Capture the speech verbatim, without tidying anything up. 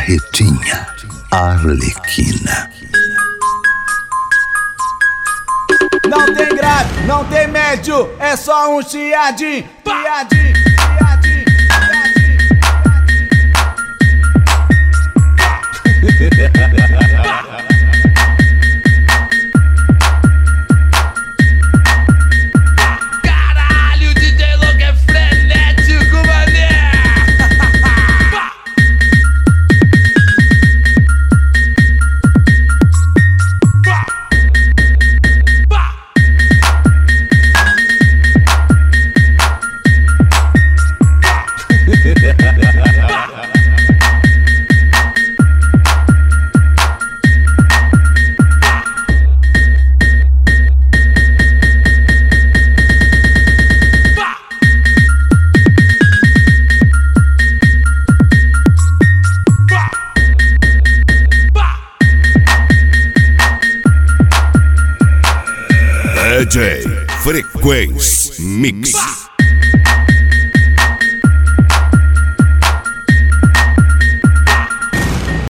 Carretinha Arlequina. Não tem grave, não tem médio, é só um chiadinho, chiadinho, chiadinho, Caralho, D J louco é frenético, mané. D J Frequência Mix.